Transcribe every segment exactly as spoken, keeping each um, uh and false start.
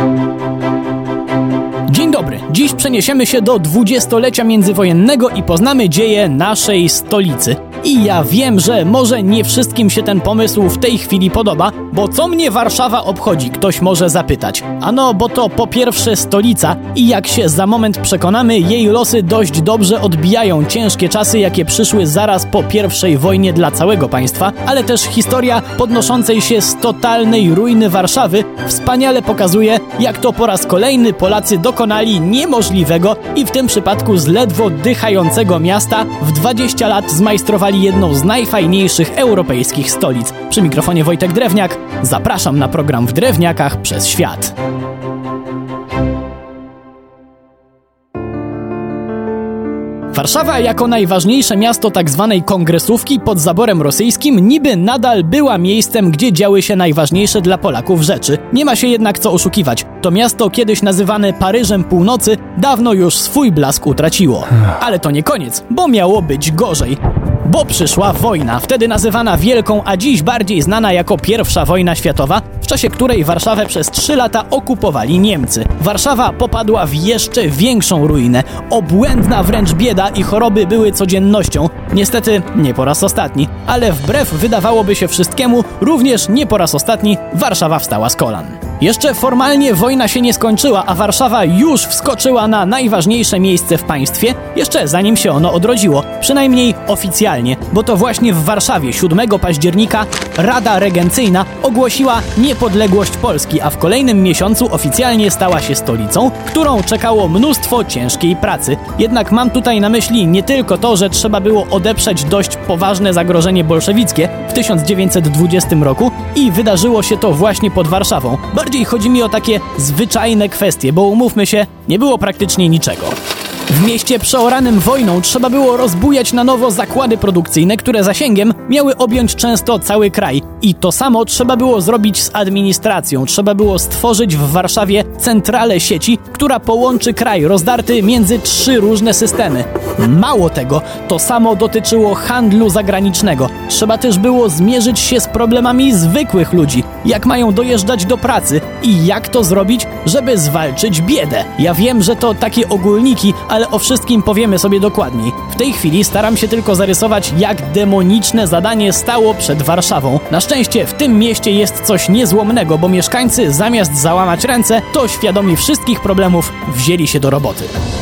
Dzień dobry. Dziś przeniesiemy się do dwudziestolecia międzywojennego i poznamy dzieje naszej stolicy. I ja wiem, że może nie wszystkim się ten pomysł w tej chwili podoba, bo co mnie Warszawa obchodzi, ktoś może zapytać. Ano, bo to po pierwsze stolica i jak się za moment przekonamy, jej losy dość dobrze odbijają ciężkie czasy, jakie przyszły zaraz po pierwszej wojnie dla całego państwa, ale też historia podnoszącej się z totalnej ruiny Warszawy wspaniale pokazuje, jak to po raz kolejny Polacy dokonali niemożliwego i w tym przypadku z ledwo dychającego miasta w dwadzieścia lat zmajstrowali jedną z najfajniejszych europejskich stolic. Przy mikrofonie Wojtek Drewniak. Zapraszam na program W Drewniakach przez świat. Warszawa jako najważniejsze miasto tzw. kongresówki pod zaborem rosyjskim niby nadal była miejscem, gdzie działy się najważniejsze dla Polaków rzeczy. Nie ma się jednak co oszukiwać. To miasto, kiedyś nazywane Paryżem Północy, dawno już swój blask utraciło. Ale to nie koniec, bo miało być gorzej. Bo przyszła wojna, wtedy nazywana Wielką, a dziś bardziej znana jako Pierwsza Wojna Światowa, w czasie której Warszawę przez trzy lata okupowali Niemcy. Warszawa popadła w jeszcze większą ruinę. Obłędna wręcz bieda i choroby były codziennością. Niestety nie po raz ostatni, ale wbrew wydawałoby się wszystkiemu, również nie po raz ostatni Warszawa wstała z kolan. Jeszcze formalnie wojna się nie skończyła, a Warszawa już wskoczyła na najważniejsze miejsce w państwie, jeszcze zanim się ono odrodziło, przynajmniej oficjalnie, bo to właśnie w Warszawie siódmego października Rada Regencyjna ogłosiła niepodległość Polski, a w kolejnym miesiącu oficjalnie stała się stolicą, którą czekało mnóstwo ciężkiej pracy. Jednak mam tutaj na myśli nie tylko to, że trzeba było odeprzeć dość poważne zagrożenie bolszewickie w tysiąc dziewięćset dwudziestym roku i wydarzyło się to właśnie pod Warszawą. Bardziej chodzi mi o takie zwyczajne kwestie, bo umówmy się, nie było praktycznie niczego. W mieście przeoranym wojną trzeba było rozbujać na nowo zakłady produkcyjne, które zasięgiem miały objąć często cały kraj. I to samo trzeba było zrobić z administracją. Trzeba było stworzyć w Warszawie centralę sieci, która połączy kraj rozdarty między trzy różne systemy. Mało tego, to samo dotyczyło handlu zagranicznego. Trzeba też było zmierzyć się z problemami zwykłych ludzi. Jak mają dojeżdżać do pracy i jak to zrobić, żeby zwalczyć biedę. Ja wiem, że to takie ogólniki, ale o wszystkim powiemy sobie dokładniej. W tej chwili staram się tylko zarysować, jak demoniczne zadanie stało przed Warszawą. Na szczęście w tym mieście jest coś niezłomnego, bo mieszkańcy zamiast załamać ręce, to świadomi wszystkich problemów wzięli się do roboty.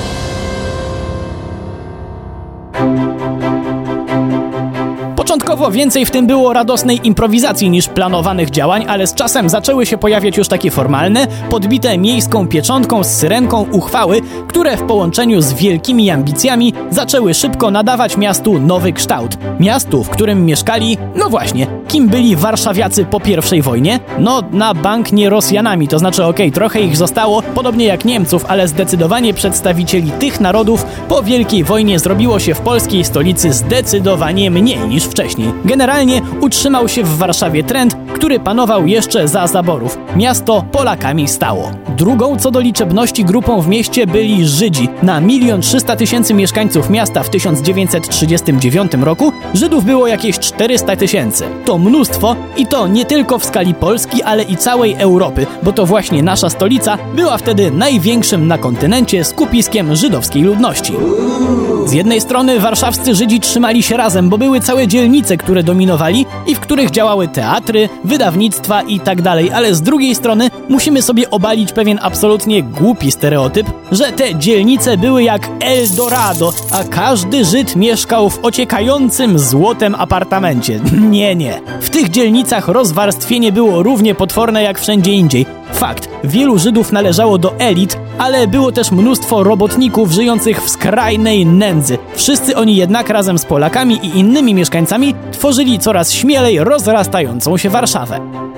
Początkowo więcej w tym było radosnej improwizacji niż planowanych działań, ale z czasem zaczęły się pojawiać już takie formalne, podbite miejską pieczątką z syrenką uchwały, które w połączeniu z wielkimi ambicjami zaczęły szybko nadawać miastu nowy kształt. Miastu, w którym mieszkali, no właśnie, kim byli warszawiacy po pierwszej wojnie? No na bank nie Rosjanami, to znaczy okej, okay, trochę ich zostało, podobnie jak Niemców, ale zdecydowanie przedstawicieli tych narodów po Wielkiej Wojnie zrobiło się w polskiej stolicy zdecydowanie mniej niż wcześniej. Generalnie utrzymał się w Warszawie trend, który panował jeszcze za zaborów. Miasto Polakami stało. Drugą co do liczebności grupą w mieście byli Żydzi. Na milion trzysta tysięcy mieszkańców miasta w tysiąc dziewięćset trzydziestym dziewiątym roku Żydów było jakieś czterysta tysięcy. To mnóstwo i to nie tylko w skali Polski, ale i całej Europy, bo to właśnie nasza stolica była wtedy największym na kontynencie skupiskiem żydowskiej ludności. Z jednej strony warszawscy Żydzi trzymali się razem, bo były całe dzielnice, które dominowali i w których działały teatry, wydawnictwa i tak dalej, ale z drugiej strony musimy sobie obalić pewien absolutnie głupi stereotyp, że te dzielnice były jak Eldorado, a każdy Żyd mieszkał w ociekającym złotem apartamencie. Nie, nie. W tych dzielnicach rozwarstwienie było równie potworne jak wszędzie indziej. Fakt, wielu Żydów należało do elit, ale było też mnóstwo robotników żyjących w skrajnej nędzy. Wszyscy oni jednak razem z Polakami i innymi mieszkańcami tworzyli coraz śmielej rozrastającą się Warszawę.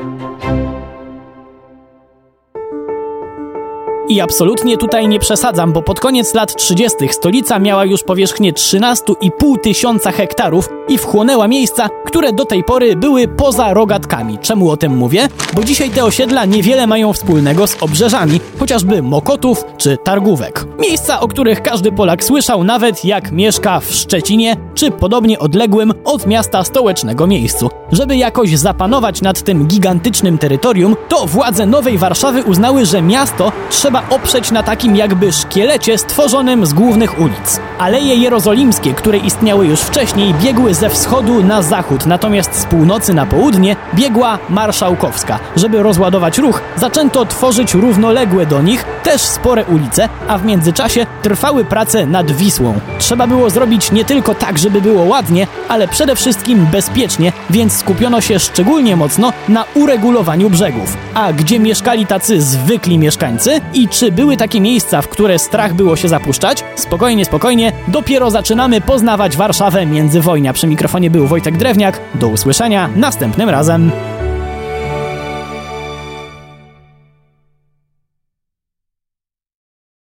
I absolutnie tutaj nie przesadzam, bo pod koniec lat trzydziestych stolica miała już powierzchnię trzynaście i pół tysiąca hektarów, i wchłonęła miejsca, które do tej pory były poza rogatkami. Czemu o tym mówię? Bo dzisiaj te osiedla niewiele mają wspólnego z obrzeżami, chociażby Mokotów czy Targówek. Miejsca, o których każdy Polak słyszał, nawet jak mieszka w Szczecinie czy podobnie odległym od miasta stołecznego miejscu. Żeby jakoś zapanować nad tym gigantycznym terytorium, to władze Nowej Warszawy uznały, że miasto trzeba oprzeć na takim jakby szkielecie stworzonym z głównych ulic. Aleje jerozolimskie, które istniały już wcześniej, biegły ze wschodu na zachód, natomiast z północy na południe biegła Marszałkowska. Żeby rozładować ruch, zaczęto tworzyć równoległe do nich też spore ulice, a w międzyczasie trwały prace nad Wisłą. Trzeba było zrobić nie tylko tak, żeby było ładnie, ale przede wszystkim bezpiecznie, więc skupiono się szczególnie mocno na uregulowaniu brzegów. A gdzie mieszkali tacy zwykli mieszkańcy i czy były takie miejsca, w które strach było się zapuszczać? Spokojnie, spokojnie, dopiero zaczynamy poznawać Warszawę międzywojnia. Przy mikrofonie był Wojtek Drewniak. Do usłyszenia następnym razem.